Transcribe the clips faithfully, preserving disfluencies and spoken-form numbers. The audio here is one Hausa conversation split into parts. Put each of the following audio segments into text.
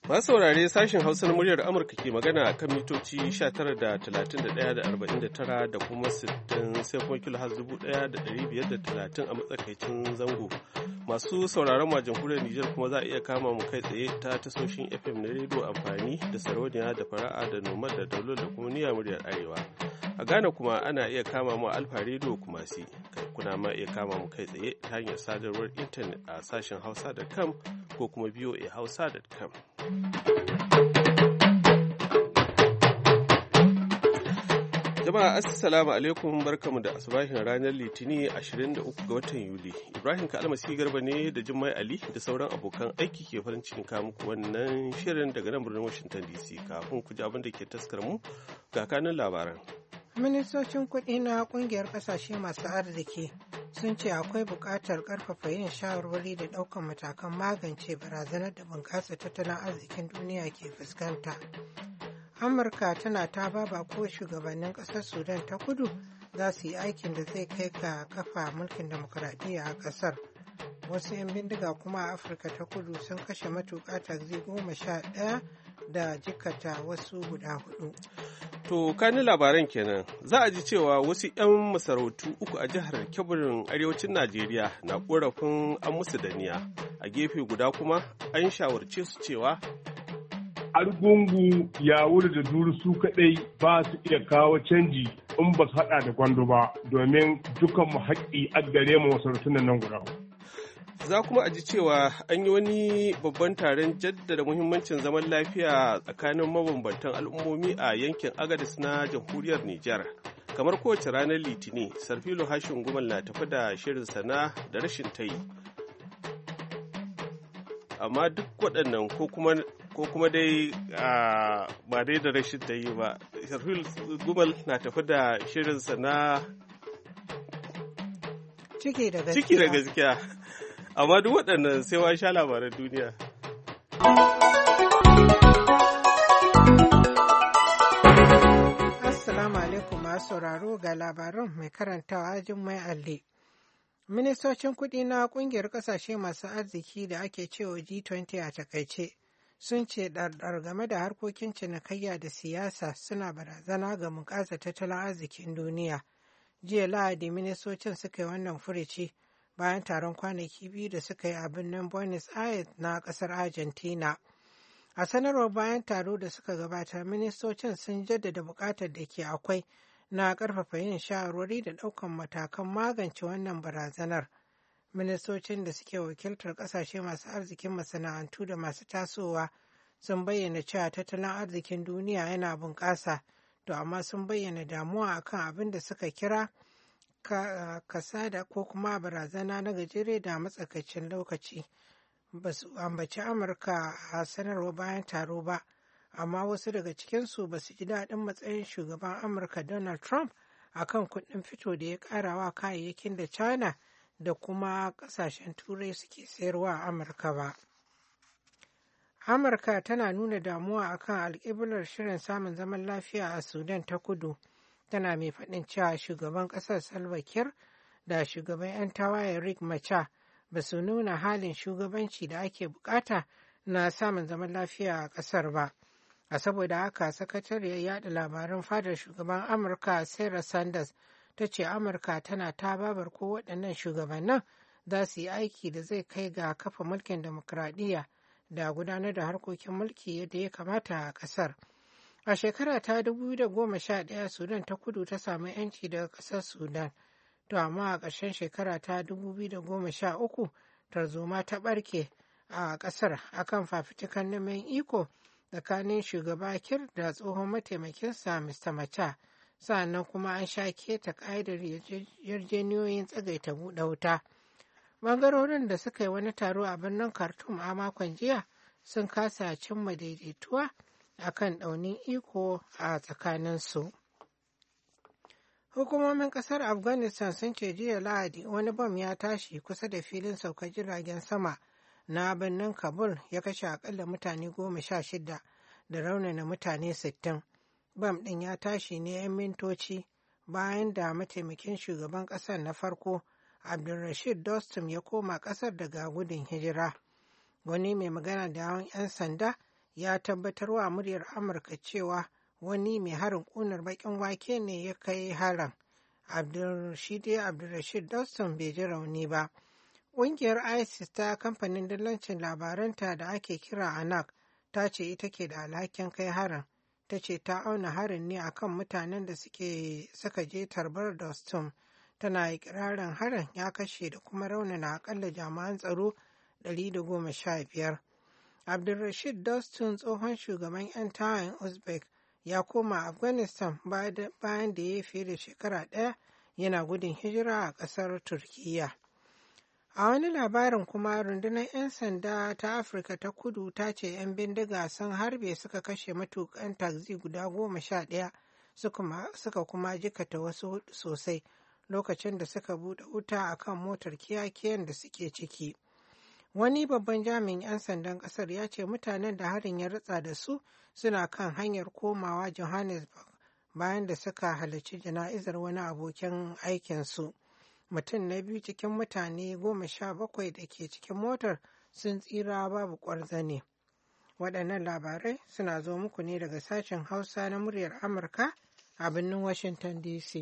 Masu saurare sashen Hausa na muryar Amurka ke magana a kan mitoci sha tara da talatin da ɗaya da arba'in da tara da kuma sittin sai kuma kilo har dubu ɗaya da ɗari biyar da talatin a matsakaicin zango. Masu sauraron ma jamhuriyar Nijar kuma za a iya kama mu kai tsaye ta tasoshin F M na rediyo amfani da sarauniya da fara'a da noma da daulo da kuma niyya muryar Arewa. A Ghana kuma ana iya kama mu Alfa rediyo kuma si. Kuna ma iya kama mu kai tsaye ta hanyar sadarwar intanet a sashen hausa dot com ko kuma v o a hausa dot com. Jama'a assalamu alaikum, barkamu da asubahin ranar Litini ashirin da uku ga watan Yuli. Ibrahim Kalmasi Garba ne da Jummai Ali da sauran abokan aiki ke farin cikin kawo muku wannan shirin daga nan birnin Washington D C. Kafin ku ji abin da ke taskar mu ga kanun labaran. Ministocin kuɗi na ƙungiyar ƙasashe masu arziki sun ce akwai buƙatar ƙarfafa yin shawarwari da ɗaukar matakan magance barazanar da bunƙasa tattalin arzikin duniya ke fuskanta. Amurka tana ta baba ko shugabannin ƙasar Sudan ta kudu za su yi aikin da zai kai ga kafa mulkin demokuraɗiyya a ƙasar. Wasu 'yan bindiga kuma a Afirka ta kudu sun kashe matuƙa taxi goma sha ɗaya da jikata wasu guda hudu. To kanin labaran kenan za a ji cewa wasu 'yan masarautu uku a jihar Kebbi arewacin Najeriya na korafin an musu daniya. A gefe guda kuma an shawarce su cewa Argungu ya wuri da duru su kadai ba su iya kawo canji in ba su hada da gwando ba domin dukan mu haƙƙi a gare mu masarautun nan guda. Za kuma a ji cewa an yi wani babban taron jaddada muhimmancin zaman lafiya tsakanin mabambantan al'ummomi a yankin Agadez na jamhuriyar Nijar. Kamar kowace ranar Litini, Sarfilo Hashin Gumal na tafi da shirin sana da rashin tayi. Amma duk waɗannan ko kuma ko kuma dai ba dai da rashin tayi ba. Sarfilo Gumal na tafi da shirin sana ciki da gaskiya. Ciki da gaskiya. Amma duk waɗannan sai wa sha labaran duniya. Assalamu alaikum masu sauraro ga labaran mai karantawa Jummai Alli. Ministocin kuɗi na ƙungiyar ƙasashe masu arziki da ake cewa G twenty a takaice sun ce ɗarɗar game da harkokin cinikayya da siyasa suna barazana ga bunƙasa tattalin arzikin duniya. Jiya Lahadi ministocin suka yi wannan furici bayan taron kwanaki biyu da suka yi a birnin Buenos Aires na ƙasar Argentina. A sanarwar bayan taro da suka gabata, ministocin sun jaddada buƙatar da ke akwai na ƙarfafa yin shawarwari da ɗaukan matakan magance wannan barazanar. Ministocin da suke wakiltar ƙasashe masu arzikin masana'antu da masu tasowa sun bayyana cewa tattalin arzikin duniya yana bunƙasa, to amma sun bayyana damuwa akan abin da suka kira kasada ko kuma barazana na gajere da matsakaicin lokaci. Ba su ambaci Amurka a sanarwa bayan taro ba, amma wasu daga cikinsu ba su ji daɗin matsayin shugaban Amurka Donald Trump a kan kuɗin fito da ya ƙarawa kayayyakin da China da kuma ƙasashen Turai suke sayarwa a Amurka ba. Amurka tana nuna damuwa akan alƙiblar shirin samun zaman lafiya a Sudan ta kudu. Tana mai faɗin cewa shugaban ƙasar Salva Kiir da shugaban 'yan tawayen Riek Machar ba su nuna halin shugabanci da ake bukata na samun zaman lafiya a ƙasar ba. A saboda haka sakatariyar yada labaran fadar shugaban Amurka Sarah Sanders ta ce Amurka tana tababar ko waɗannan shugabannin za su yi aiki da zai kai ga kafa mulkin demokradiyya da gudanar da harkokin mulki yadda ya kamata a ƙasar. A shekara ta dubu da goma sha ɗaya Sudan ta kudu ta samu 'yanci daga ƙasar Sudan, to amma a ƙarshen shekara ta dubu da goma sha uku tarzoma ta ɓarke a ƙasar akan fafutukan neman iko tsakanin shugaba Kiir da tsohon mataimakinsa Mister Machar, sa'annan kuma an sha keta ƙa'idar yarjejeniyoyin tsagaita buɗe wuta. Bangarorin da suka yi wani taro a birnin Khartoum a makon jiya sun kasa cimma daidaituwa akan ɗaunin iko a tsakaninsu. Hukumomin ƙasar Afghanistan sun ce jiya Lahadi wani bam ya tashi kusa da filin saukar jiragen sama na birnin Kabul ya kashe akalla mutane goma sha shida da raunana mutane sittin. Bam ɗin ya tashi ne 'yan mintoci bayan da mataimakin shugaban ƙasar na farko Abdulrashid Dostum ya koma ƙasar daga gudun hijira. Wani mai magana da yawan 'yan sanda ya tabbatar wa muryar Amurka cewa wani mai harin ƙunar baƙin wake ne ya kai harin. Abdulrashid Abdulrashid Dostum bai ji rauni ba. Ƙungiyar ISIS ta kamfanin dillancin labaranta da ake kira Anak ta ce ita ke da alhakin kai harin. Ta ce ta auna harin ne akan mutanen da suke suka je tarbar Dostum. Tana ikirarin harin ya kashe da kuma raunana akalla jami'an tsaro ɗari da goma sha biyar. Abdulrashid Dostum tsohon shugaban 'yan tawayen Uzbek ya koma Afghanistan bayan da ya yi fiye da shekara ɗaya yana gudun hijira a ƙasar Turkiyya. A wani labarin kuma rundunar 'yan sanda ta Afirka ta Kudu ta ce 'yan bindiga sun harbe suka kashe matukan taxi guda goma sha ɗaya suka kuma jikata wasu sosai lokacin da suka buɗe wuta a kan motar kiyakiyan da suke ciki. Wani babban jami'in 'yan sandan ƙasar ya ce mutanen da harin ya ritsa da su suna kan hanyar komawa Johannesburg bayan da suka halarci jana'izar wani abokin aikinsu. Mutum na biyu cikin mutane goma sha bakwai da ke cikin motar sun tsira babu ƙwarzane. Waɗannan labarai suna zo muku ne daga sashen Hausa na muryar Amurka a birnin Washington D C.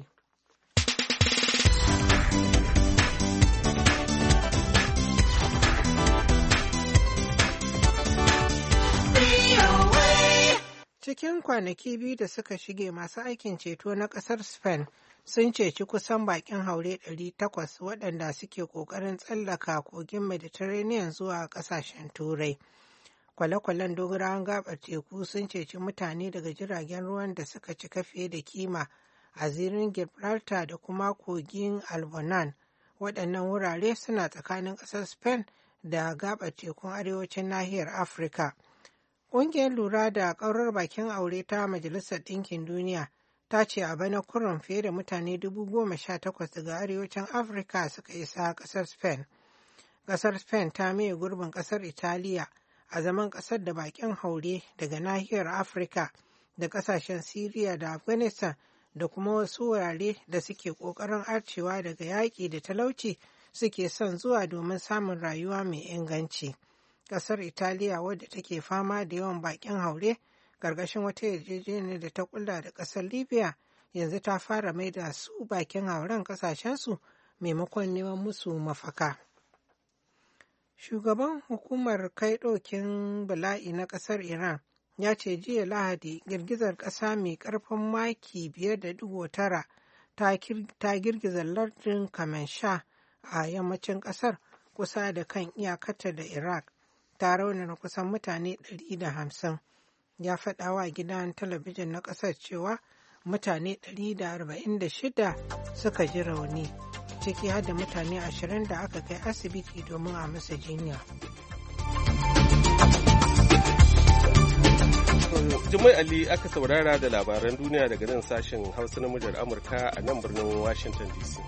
Cikin kwanaki biyu da suka shige masu aikin ceto na ƙasar Spain sun ceci kusan bakin haure ɗari takwas waɗanda suke ƙoƙarin tsallaka kogin Mediterranean zuwa ƙasashen Turai. Kwale-kwalen dogarawan gaɓar teku sun ceci mutane daga jiragen ruwan da suka cika fiye da kima a zirin Gibraltar da kuma kogin Albonan. Waɗannan wurare suna tsakanin ƙasar Spain da gaɓar tekun arewacin nahiyar Afirka. Ƙungiyar lura da ƙaurar bakin aure ta Majalisar Ɗinkin Duniya ta ce a bana kurum fiye da mutane dubu goma sha takwas daga arewacin Afirka suka isa ƙasar Spain. Ƙasar Spain ta maye gurbin ƙasar Italiya a zaman ƙasar da bakin haure daga nahiyar Afirka da ƙasashen Siriya da Afghanistan da kuma wasu wurare da suke ƙoƙarin arcewa daga yaƙi da talauci suke son zuwa domin samun rayuwa mai inganci. Ƙasar Italiya wadda take fama da yawan bakin haure ƙarƙashin wata yarjejeniyar da ta kulla da ƙasar Libya yanzu ta fara mai da su bakin hauren ƙasashensu maimakon neman musu mafaka. Shugaban hukumar kai ɗaukin bala'i na ƙasar Iran ya ce jiya Lahadi girgizar ƙasa mai ƙarfin maki biyar da digo tara ta girgiza lardin Kermanshah a yammacin ƙasar kusa da kan iyakarta da Iraq. Ta raunana kusan mutane ɗari da hamsin. Ya faɗa wa gidan talabijin na ƙasar cewa mutane ɗari da arba'in da shida suka ji rauni, ciki har da mutane ashirin da aka kai asibiti domin a masa jinya. Jummai Ali aka saurara da labaran duniya daga nan sashen Hausa na muryar Amurka a nan birnin Washington D C.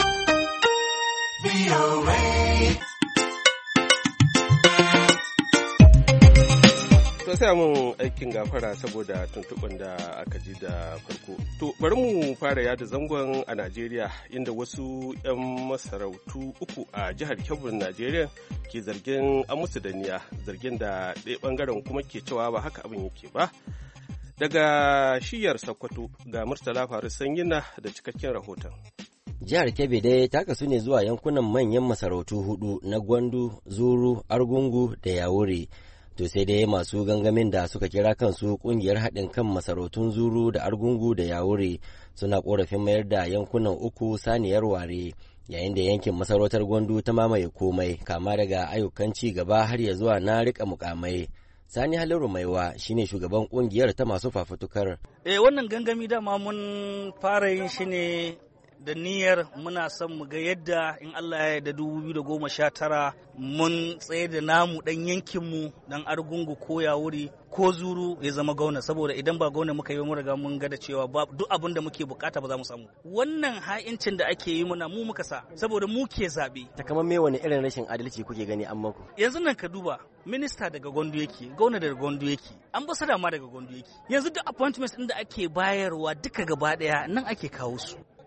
To sai mun aikin gafara saboda tuntuɓin da aka ji da farko. To bari mu fara yada zangon a Najeriya inda wasu 'yan masarautu uku a jihar Kebbi Najeriya ke zargin an musu danniya, zargin da ɗaya ɓangaren kuma ke cewa ba haka abin yake ba. Daga shiyar Sokoto ga Murtala Faru Sanyina da cikakken rahoton. Jihar Kebbi dai ta kasu ne zuwa yankunan manyan masarautu hudu na Gwandu, Zuru, Argungu da Yawuri. To sai dai masu gangamin da suka kira kansu kungiyar haɗin kan masarautun Zuru da Argungu da Yawuri suna korafin mayar da yankunan uku saniyar ware, yayin da yankin masarautar Gwandu ta mamaye komai kama daga ayyukan ci gaba har ya zuwa na rika mukamai. Sani Haliru Maiwa shine shugaban kungiyar ta masu fafutukar. Eh wannan gangami dama mun fara yin shi ne da niyyar muna son mu ga yadda in Allah ya yarda dubu biyu da goma sha tara mun tsaye da namu dan yankinmu dan Argungu ko Yawuri ko Zuru ya zama gauna, saboda idan ba gauna muka yi mu riga mun ga da cewa duk abin da muke bukata ba za mu samu. Wannan ha'incin da ake yi muna mu muka sa saboda mu ke zabe. Ta kamar me wani irin rashin adalci kuke gani an maku? Yanzu nan ka duba minista daga Gondo yake, gauna daga Gondo yake, ambassador ma daga Gondo yake. Yanzu duk appointments din da ake bayarwa duka gaba daya nan ake kawo su.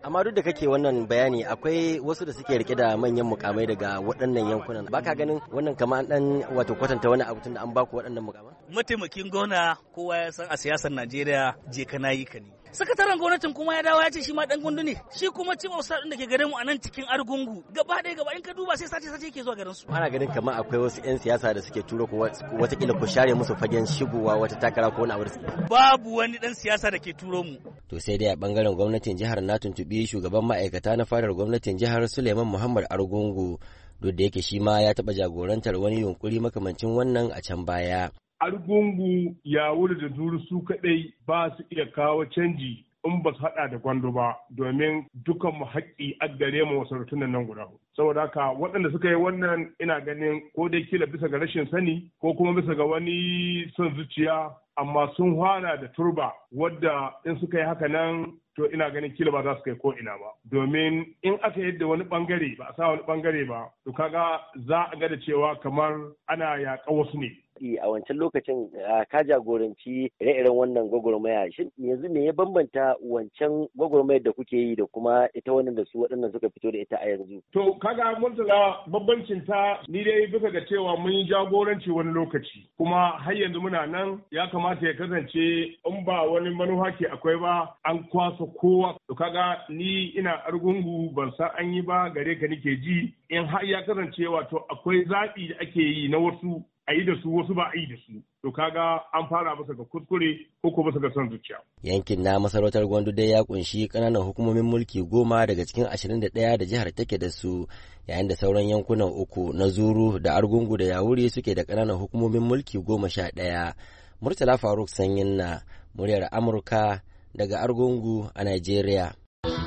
Amma duk da kake wannan bayani akwai wasu da suke rike da manyan mukamai daga waɗannan yankunan. Baka ganin wannan kamar an dan wato kwatanta wani abu tunda an baku waɗannan mukamai? Mataimakin gwamna kowa ya san a siyasar Najeriya je kana yi ka ne. Sakataren gwamnatin kuma ya dawo ya ce shi ma dan gundu ne. Shi kuma chief of staff din da ke garin mu a nan cikin Argungu. Gaba ɗaya gaba in ka duba sai sace sace yake zuwa garin su. Ana ganin kamar akwai wasu 'yan siyasa da suke turo ku watakila ku share musu fagen shigowa wata takara ko wani abu. Babu wani dan siyasa da ke turo mu. To sai dai a bangaren gwamnatin jihar na tuntubi shugaban ma'aikata na fadar gwamnatin jihar Suleiman Muhammad Argungu duk da yake shi ma ya taɓa jagorantar wani yunkuri makamancin wannan a can baya. Argungu ya wuri da zuru su kaɗai ba su iya kawo canji in ba su haɗa da gwando ba domin dukan mu haƙƙi a gare mu masarautun nan guda hudu. Saboda haka waɗanda suka yi wannan ina ganin ko dai kila bisa ga rashin sani ko kuma bisa ga wani son zuciya amma sun hana da turba wadda in suka yi haka nan to ina ganin kila ba za su kai ko ina ba domin in aka yadda wani bangare ba a sa wani bangare ba to kaga za a ga da cewa kamar ana yaƙa wasu ne. A wancan lokacin ka jagoranci ire-iren wannan gwagwarmaya shin yanzu me ya bambanta wancan gwagwarmayar da kuke yi da kuma ita wannan da su waɗannan suka fito da ita a yanzu? To kaga murtala bambancin ta ni dai bisa ga cewa mun yi jagoranci wani lokaci kuma har yanzu muna nan ya kamata ya kasance in ba wani manufa ke akwai ba an kwasa kowa to kaga ni ina Argungu ban san an yi ba gare ka nake ji in har ya kasance wato akwai zaɓi da ake yi na wasu a yi da su wasu ba a yi da su to kaga an fara masa ga kuskure ko ko masa ga son zuciya. Yankin na masarautar Gwandu dai ya kunshi kananan hukumomin mulki goma daga cikin ashirin da ɗaya da jihar take da su yayin da sauran yankunan uku na Zuru da Argungu da Yawuri suke da kananan hukumomin mulki goma sha ɗaya. Murtala Faruk Sanyin na muryar Amurka daga Argungu a Najeriya.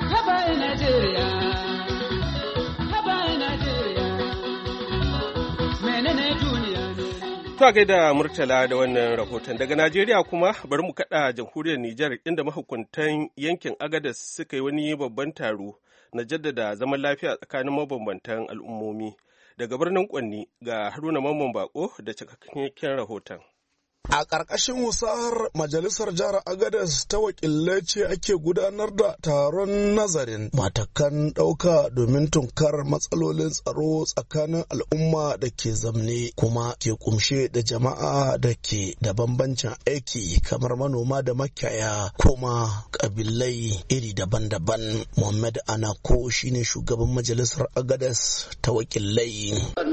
To gaida Murtala da wannan rahoton daga Najeriya kuma bari mu kada jamhuriyar Nijar inda mahukuntan yankin Agadas suka yi wani babban taro na jaddada zaman lafiya tsakanin mabambantan al'ummomi. Daga birnin Kwanni ga Haruna Mamman Bako da cikakken rahoton. A ƙarƙashin wasahar Majalisar Jihar Agadez ta wakilai ce ake gudanar da taron nazarin matakan ɗauka domin tunkar matsalolin tsaro tsakanin al'umma da ke zamne kuma ke kumshe da jama'a da ke da bambancin aiki kamar manoma da makiyaya kuma ƙabilai iri daban-daban. Muhammad Anako shine shugaban Majalisar Agadez ta wakilai.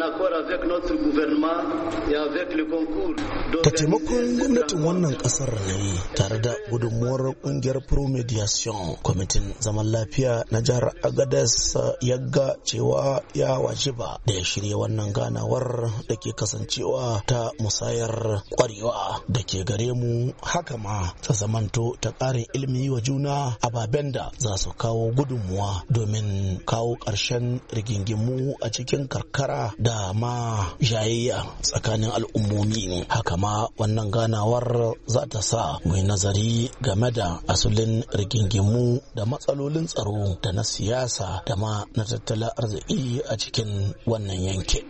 Ta taimakon gwamnatin wannan kasar ne tare da gudunmuwar kungiyar Promediation kwamitin zaman lafiya na jihar Agadez ya ga cewa ya wajiba da ya shirya wannan ganawar da ke kasancewa ta musayar kwarewa da ke gare mu haka ma ta zamanto ta ƙarin ilimi wa juna ababen da za su kawo gudunmuwa domin kawo ƙarshen rigingimu a cikin karkara da ma jayayya tsakanin al'ummomi haka ma wannan ganawar za ta sa mai nazari game da asulin rigingimu da matsalolin tsaro da na siyasa da ma na tattalin arziki a cikin wannan yankin.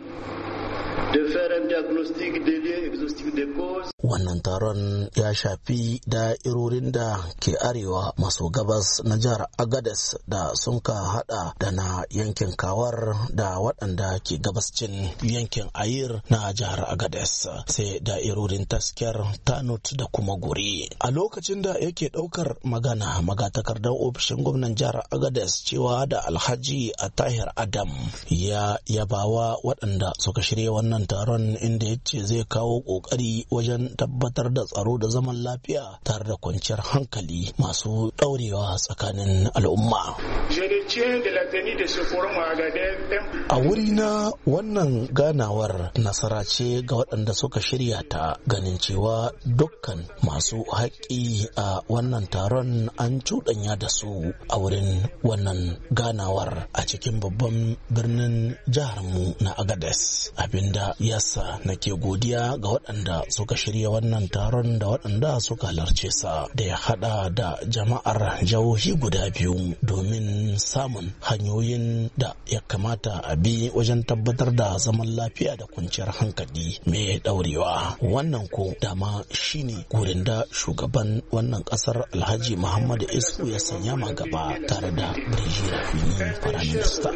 Wannan taron ya shafi da'irorin da ke arewa maso gabas na jihar Agadez da sun ka hada da na yankin Kawar da waɗanda ke gabascin yankin Ayir na jihar Agadez sai da'irorin Tasker, Tanut da kuma Guri. A lokacin da yake ɗaukar magana magatakardar ofishin gwamnan jihar Agadez cewa da Alhaji Atahir Adam ya yabawa waɗanda suka shirya wannan taron inda ya ce zai kawo ƙoƙari wajen tabbatar da tsaro da zaman lafiya tare da kwanciyar hankali masu ɗaurewa tsakanin al'umma. A wuri na wannan ganawar nasara ce ga waɗanda suka shirya ta ganin cewa dukkan masu haƙƙi a wannan taron an cuɗanya da su a wurin wannan ganawar a cikin babban birnin jiharmu na Agadez abinda yasa haka nake godiya ga waɗanda suka shirya wannan taron da waɗanda suka halarce sa da ya hada da jama'ar jihohi guda biyu domin samun hanyoyin da ya kamata a bi wajen tabbatar da zaman lafiya da kwanciyar hankali mai daurewa. Wannan ko dama shine gurin da shugaban wannan kasar Alhaji Muhammadu Isu ya sanya ma gaba tare da Birji Rafini Firaminista.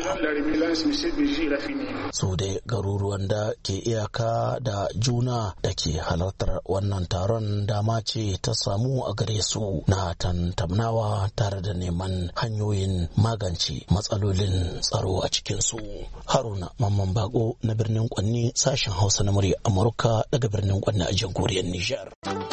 Su dai garuruwan da ke iyaka da juna da ke halartar wannan taron dama ce ta samu a gare su na tantamnawa tare da neman hanyoyin magance matsalolin tsaro a cikinsu. Haruna Mamman Bago na birnin Kwanni, sashen Hausa na murya Amurka daga birnin Kwanni a jamhuriyar Nijar.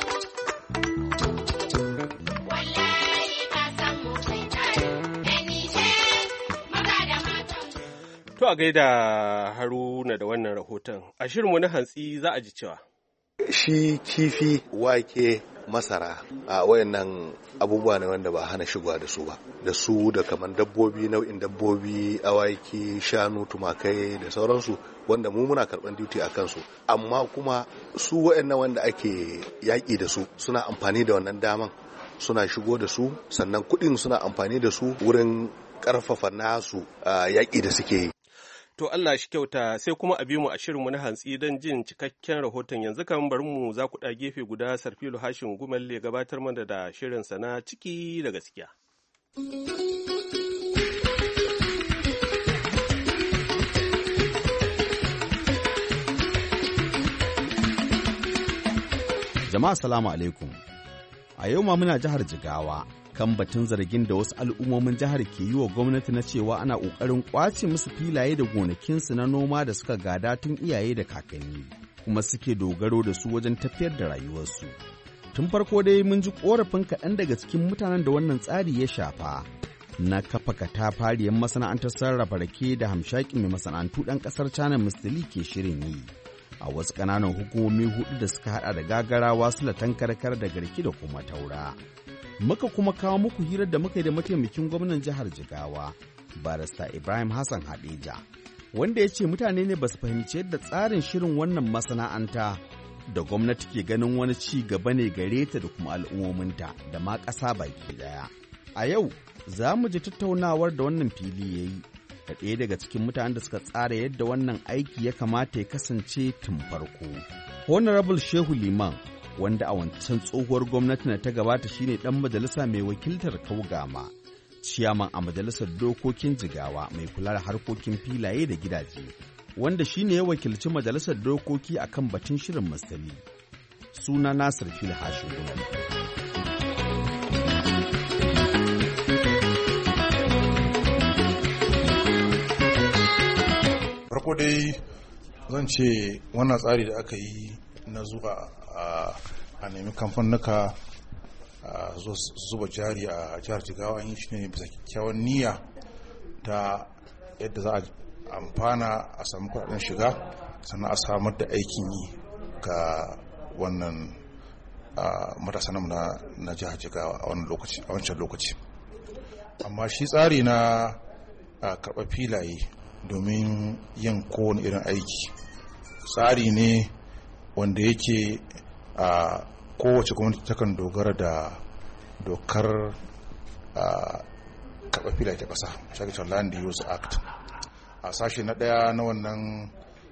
To a gaida Haruna da wannan rahoton. A shirinmu na hantsi za a ji cewa shi kifi, wake, masara a wayannan abubuwa ne wanda ba hana shigowa da su ba, da su da kamar dabbobi, nau'in dabbobi, awaki, shanu, tumakai da sauransu, wanda mu muna karban duty a kansu. Amma kuma su wayannan wanda ake yaƙi da su suna amfani da wannan daman suna shigo da su, sannan kuɗin suna amfani da su wurin ƙarfafa nasu yaƙi da suke yi. To Allah shi kyauta, sai kuma a bi mu a shirinmu na hantsi don jin cikakken rahoton. Yanzu kan bari mu za ku ɗa gefe guda Sarfilu Hashin Gumalle gabatar mana da shirinsa na ciki da gaskiya. Jama'a salamu alaikum. A yau ma muna jihar Jigawa kan batun zargin da wasu al'ummomin jihar ke yi wa gwamnati na cewa ana ƙoƙarin ƙwace musu filaye da gonakinsu na noma da suka gada tun iyaye da kakanni, kuma suke dogaro da su wajen tafiyar da rayuwarsu. Tun farko dai mun ji ƙorafin kaɗan daga cikin mutanen da wannan tsari ya shafa na kafa katafariyar masana'antar sarrafa rake da hamshakin mai masana'antu ɗan ƙasar China Mister Lee ke shirin yi a wasu ƙananan hukumomi hudu da suka haɗa da Gagarawa, Sulatan Karkar da Garki da kuma Taura. Muka kuma kawo muku hirar da muka yi da mataimakin gwamnan jihar Jigawa, Barista Ibrahim Hassan Hadeja, wanda ya ce mutane ne ba su fahimci yadda tsarin shirin wannan masana'anta da gwamnati ke ganin wani ci gaba ne gare ta da kuma al'ummominta da ma ƙasa baki daya. A yau za mu ji tattaunawar da wannan fili ya yi da ɗaya daga cikin mutanen da suka tsara yadda wannan aiki ya kamata ya kasance tun farko. Honorable Shehu Liman, wanda a wancan tsohuwar gwamnati na ta gabata shine dan majalisa mai wakiltar Kaugama, ciyaman a majalisar dokokin Jigawa mai kula da harkokin filaye da gidaje, wanda shine ya wakilci majalisar dokoki akan batun shirin Mastali. Suna Nasir Fil Hashin Gumal. Farko dai zan ce wannan tsari da aka yi na zuwa a a nemi kamfanuka a zuba jari a jihar Jigawa an yi shi ne bisa kyakkyawan niyya ta yadda za a amfana a samu kudaden shiga, sannan a samar da aikin yi ga wannan matasa namu na jihar Jigawa a wancan lokaci. Amma shi tsari na karɓar filaye domin yin kowane irin aiki tsari ne wanda yake a kowace gwamnati takan dogara da dokar karɓar filaye ta ƙasa, shagicin Land Use Act. A sashe na ɗaya na wannan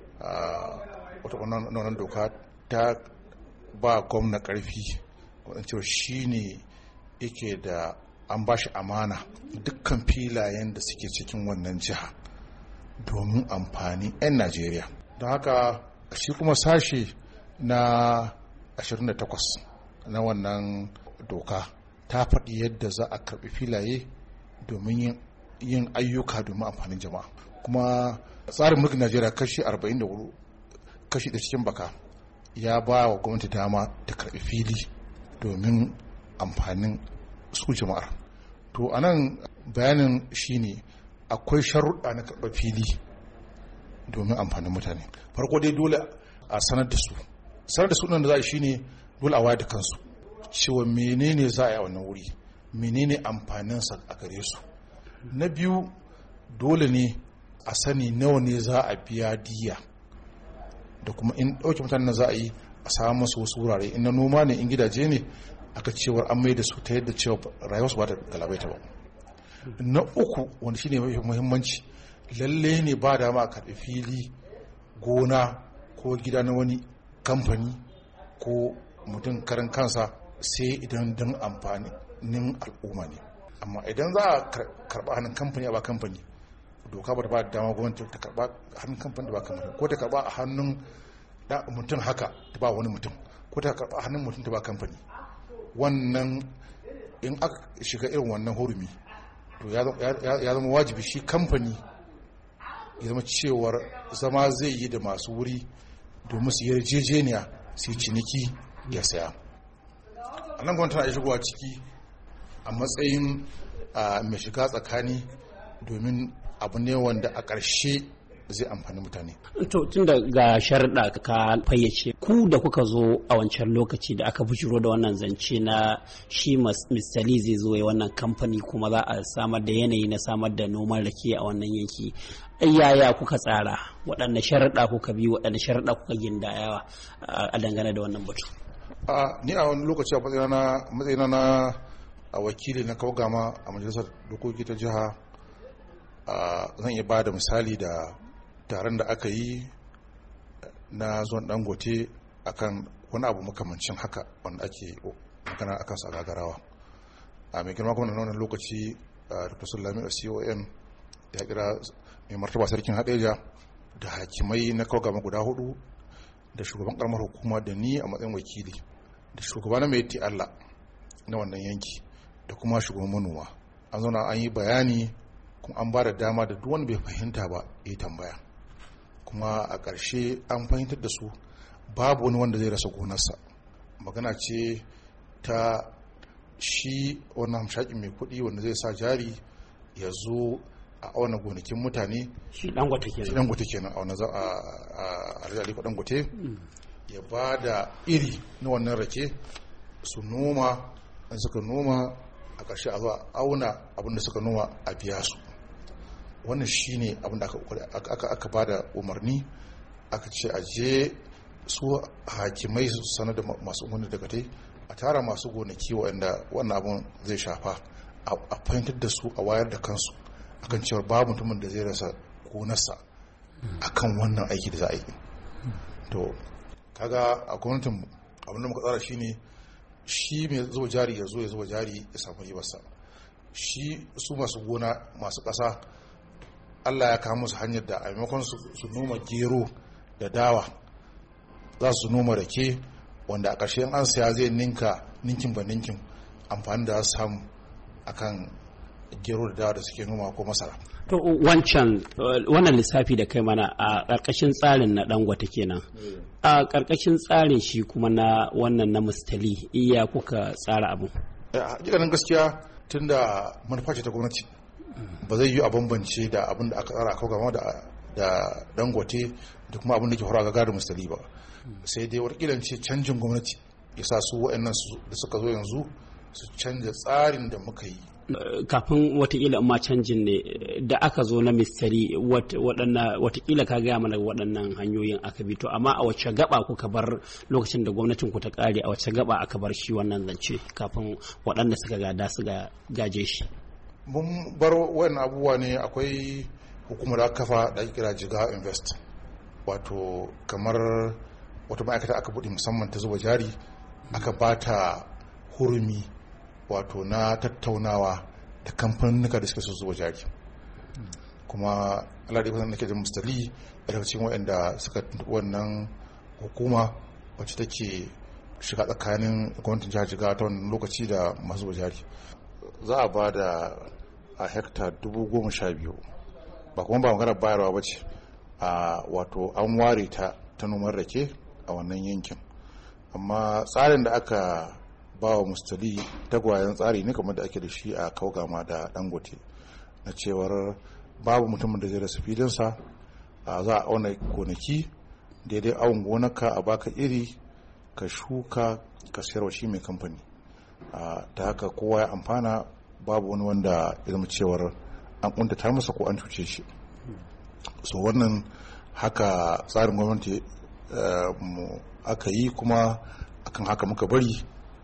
wannan doka ta ba gwamna ƙarfi wadda cewa shi ne yake da an ba shi amana dukkan filayen da suke cikin wannan jiha domin amfani 'yan Najeriya. Don haka shi kuma sashe na ashirin da takwas na wannan doka ta faɗi yadda za a karɓi filaye domin yin ayyuka domin amfanin jama'a. Kuma tsarin mulkin Najeriya kashi arba'in da hudu kashi da cikin baka ya ba wa gwamnati dama ta karɓi fili domin amfanin su jama'ar. To anan bayanin shine akwai sharuɗa na karɓar fili domin amfanin mutane. Farko dai dole a sanar da su sanar da su nan da za a shi ne dole a wayar da kansu cewa menene za a yi a wannan wuri, menene amfaninsa a gare su. Na biyu dole ne a sani nawa ne za a biya diya da kuma in ɗauke mutanen za a yi a samu masu wasu wurare in na noma ne in gidaje ne aka cewar an mai da su ta yadda cewa rayuwarsu ba ta galabaita ba. Na uku wanda shine mafi muhimmanci, lalle ne ba dama a karɓi fili gona ko gida na wani kamfani ko mutum karan kansa sai idan don amfanin al'umma ne. Amma idan za a karɓa hannun kamfani a ba kamfani, doka ba ta ba dama gwamnati ta karɓa hannun kamfani da ba kamfani, ko ta karɓa a hannun mutum haka ta ba wani mutum, ko ta karɓa a hannun mutum ta ba kamfani. Wannan in aka shiga irin wannan hurumi to ya zama wajibi shi kamfani ya zama cewar zama zai yi da masu wuri domin su yarjejeniya su yi ciniki ya saya. A nan gwamnati tana shigowa ciki a matsayin mai shiga tsakani domin abu ne wanda a ƙarshe zai amfani mutane. To tun da ga sharɗa ka fayyace ku da kuka zo a wancan lokaci da aka bujiro da wannan zance na shi Mister Lee zai zo ya wannan kamfani kuma za a samar da yanayi na samar da noman rake a wannan yanki. Yaya kuka tsara, waɗanne sharaɗa kuka bi, waɗanne sharaɗa kuka gindayawa a dangane da wannan batu? Ni a wani lokaci a matsayina na a wakili na Kaugama a majalisar dokoki ta jiha, zan iya ba da misali da taron da aka yi na zuwan Dangote akan wani abu makamancin haka wanda ake magana akan sa gagarawa. A mai girma kuma na wannan lokaci Dr. Sulami a C O N ya kira mai martaba sarkin Hadeja da hakimai na Kaugama guda hudu da shugaban karamar hukuma da ni a matsayin wakili da shugaba na mai Allah na wannan yanki da kuma shugaban manoma. An zauna an yi bayani kuma an ba da dama da duk wanda bai fahimta ba ya tambaya, kuma a ƙarshe an fahimtar da su babu wani wanda zai rasa gonarsa. Magana ce ta shi wannan hamshakin mai kuɗi wanda zai sa jari ya zo a auna gonakin mutane, shi Dangote kenan a wani a Aliko Dangote ya ba da iri na wannan rake su noma, in suka noma a ƙarshe a zuwa auna abinda suka noma a biya su. Wannan shi ne abinda aka ba da umarni, aka ce a je su hakimai su sanar da masu umarni daga tai a tara masu gonaki waɗanda wannan abin zai shafa, a fahimtar da su, a wayar da kansu akan cewa babu mutumin da zai rasa gonarsa akan wannan aiki da za a yi. To kaga a gwamnatin abinda muka tsara shine shi mai zuba jari ya zo ya zuba jari ya samu ribarsa, shi su masu gona masu ƙasa Allah ya kawo musu hanyar da a maimakon su noma gero da dawa za su noma rake wanda a ƙarshen an saya zai ninka ninkin ba ninkin amfani da za su samu akan gero da dawa da suke noma ko masara. To wancan wannan lissafi da kai mana a ƙarƙashin tsarin na Dangote kenan, a ƙarƙashin tsarin shi kuma na wannan na Mister Lee iya kuka tsara abu? A gidanin gaskiya tunda manufa ce ta gwamnati ba zai yi a bambance da abin da aka tsara a Kaugama da Dangote da kuma abin da ke faruwa ga Mister Lee ba, sai dai wataƙila ce canjin gwamnati ya sa su waɗannan da suka zo yanzu su canja tsarin da muka yi. Kafin watakila ma canjin ne da aka zo na Mister Lee watakila ka gaya mana waɗannan hanyoyin aka bi, to amma a wacce gaba kuka bar lokacin da gwamnatin ku ta ƙare, a wacce gaba aka bar shi wannan zance kafin waɗanda suka gada su gaje shi? Mun bar wayan abubuwa ne, akwai hukumar da aka kafa da ake kira Jigawa Invest, wato kamar wata ma'aikata aka buɗe musamman ta zuba jari, aka bata hurumi wato na tattaunawa da kamfanuka da suke so zuba jari. Kuma Allah da kusan nake da Mister Lee daga cikin waɗanda suka wannan hukuma wacce take shiga tsakanin gwamnatin jihar Jigawa ta wannan lokaci da masu zuba jari. Za a ba da a hekta dubu goma sha biyu, ba kuma ba magana bayarwa ba ce, a wato an ware ta ta noman rake a wannan yankin. Amma tsarin da aka ba wa Mister Lee tagwayen tsari ne kamar da ake da shi a Kaugama da Dangote, na cewar babu mutumin da zai rasa filinsa, za a auna gonaki daidai awon gonaka, a baka iri ka shuka ka sayarwa shi mai kamfani. Ta haka kowa ya amfana, babu wani wanda ya zama cewar an kuntata masa ko an cuce shi. So wannan haka tsarin gwamnati mu aka yi kuma akan haka muka bari.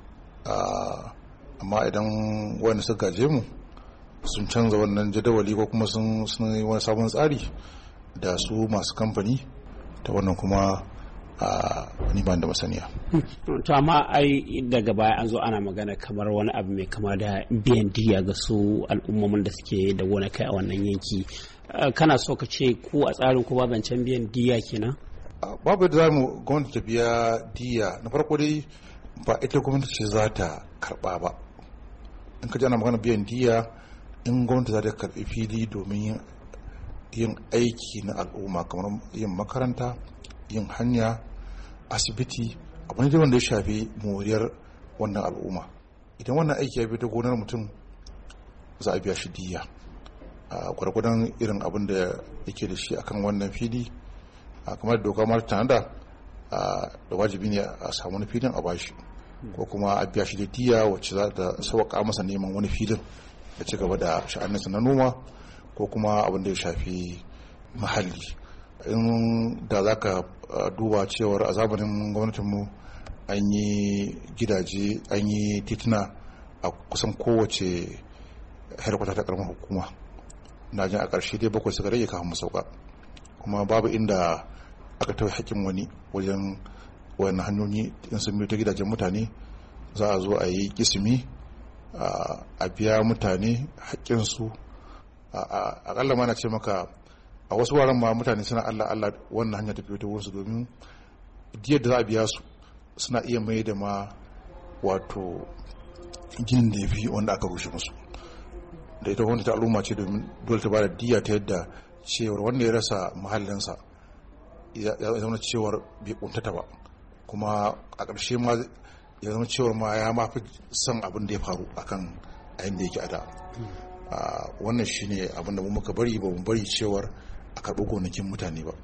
Amma idan wani suka gaje mu sun canza wannan jadawali ko kuma sun yi wani sabon tsari da su masu kamfani, ta wannan kuma ni ba da masaniya. To amma ai daga baya an zo ana magana kamar wani abu mai kama da biyan diya ga su al'ummomin da suke da wani kai a wannan yanki. Kana so ka ce ku a tsarin ku ba zancen biyan diya kenan? Babu da za mu gwamnati ta biya diya. Na farko dai ba ita gwamnati ce za ta karba ba. In ka ji ana magana biyan diya, in gwamnati za ta karbi fili domin yin aiki na al'umma kamar yin makaranta, yin hanya, asibiti, abu ne wanda ya shafi moriyar wannan al'umma. Idan wannan aiki ya bi ta gonar mutum, za a biya shi diya a gwargwadon irin abin da yake da shi akan wannan fili. Kamar doka ma tanada da wajibi ne a samu wani filin a bashi, ko kuma a biya shi da diya wacce za ta sauƙa masa neman wani filin ya ci gaba da sha'aninsa na noma ko kuma abin da ya shafi muhalli. In da za ka duba cewar a zamanin gwamnatinmu an yi gidaje, an yi tituna a kusan kowace harkwata ta karamar hukuma. Na jin a ƙarshe dai bakwai suka rage kafin mu sauka, kuma babu inda aka taɓa haƙƙin wani wajen wayannan hanyoyi. In sun biyo ta gidajen mutane za a zo a yi kisimi a biya mutane haƙƙinsu. Aƙalla ma na ce maka a wasu wuraren ma mutane suna Allah Allah wannan hanya ta biyo ta wurinsu, domin diyar da za a biya su suna iya mai da ma wato ginin da ya fi wanda aka rushe musu. Da ita wanda ta al'umma ce, domin dole ta bada diya ta yadda cewar wanda ya rasa mahallinsa ya zama cewar bai kuntata ba, kuma a ƙarshe ma ya zama cewar ma ya mafi son abin da ya faru akan ayin da yake a da. Wannan shine abin da mu muka bari, ba mu bari cewar a karɓi gonakin mutane ba.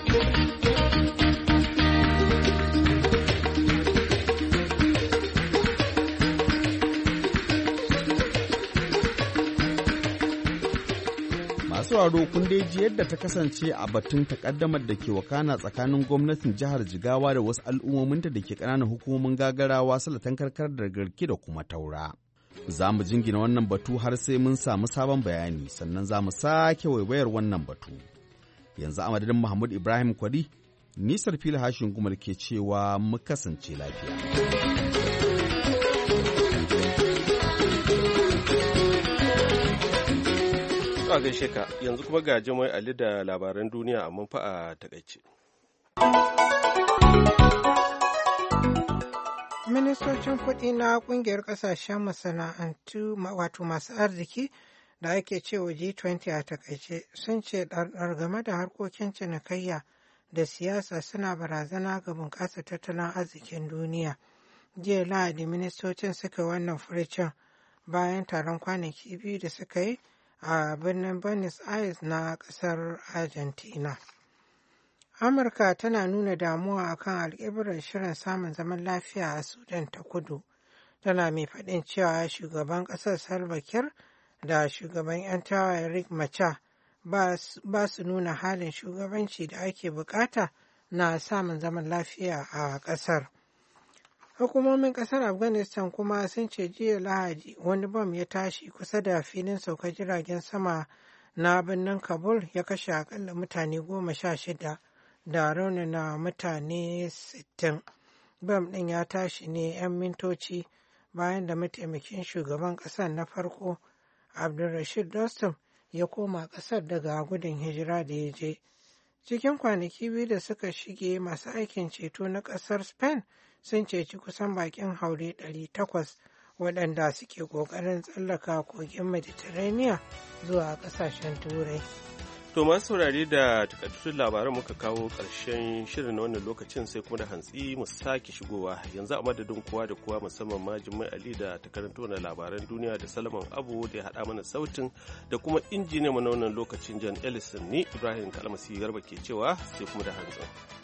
Masu sauraro kun dai ji yadda ta kasance a batun takaddamar da ke wakana tsakanin gwamnatin jihar Jigawa da wasu al'ummominta da ke ƙananan hukumomin Gagarawa, Salatan Karkar da Garki da kuma Taura. Za mu jingina wannan batu har sai mun samu sabon bayani, sannan za mu sake waiwayar wannan batu. Yanzu a madadin Mahmud Ibrahim Kwari, nisar fili hashin gumal ke cewa mu kasance lafiya. A gaishe ka, yanzu kuma ga Jamai Ali da labaran duniya amma fa a takaice. Ministocin kuɗi na ƙungiyar ƙasashen masana'antu wato masu arziki da ake cewa G twenty a takaice sun ce ɗarɗar game da harkokin cinikayya da siyasa suna barazana ga bunƙasa tattalin arzikin duniya. Jiya Lahadi ministocin suka wannan furicin bayan taron kwanaki biyu da suka yi a birnin Buenos Aires na ƙasar Argentina. Amurka tana nuna damuwa akan alƙibrar shirin samun zaman lafiya a Sudan ta kudu. Tana mai faɗin cewa shugaban ƙasar Salva Kiir da shugaban 'yan tawayen Riek Machar ba su nuna halin shugabanci da ake bukata na samun zaman lafiya a ƙasar. Hukumomin ƙasar Afghanistan kuma sun ce jiya Lahadi wani bam ya tashi kusa da filin saukar jiragen sama na birnin Kabul ya kashe akalla mutane goma sha shida da raunana mutane sittin. Bam ɗin ya tashi ne 'yan mintoci bayan da mataimakin shugaban ƙasar na farko Abdulrashid Dostum ya koma ƙasar daga gudun hijira da ya je. Cikin kwanaki biyu da suka shige, masu aikin ceto na ƙasar Spain sun ceci kusan bakin haure ɗari takwas waɗanda suke ƙoƙarin tsallaka kogin Mediterranean zuwa ƙasashen Turai. To masu saurari da takaitattun labaran muka kawo ƙarshen shirin na wannan lokacin, sai kuma da hantsi mu sake shigowa. Yanzu a madadin kowa da kowa, musamman ma Jummai Ali da ta karanto na labaran duniya, da Salman Abu da ya haɗa mana sautin, da kuma injiniya mu na wannan lokacin John Ellison, ni Ibrahim Kalmasi Garba ke cewa sai kuma da hantsi.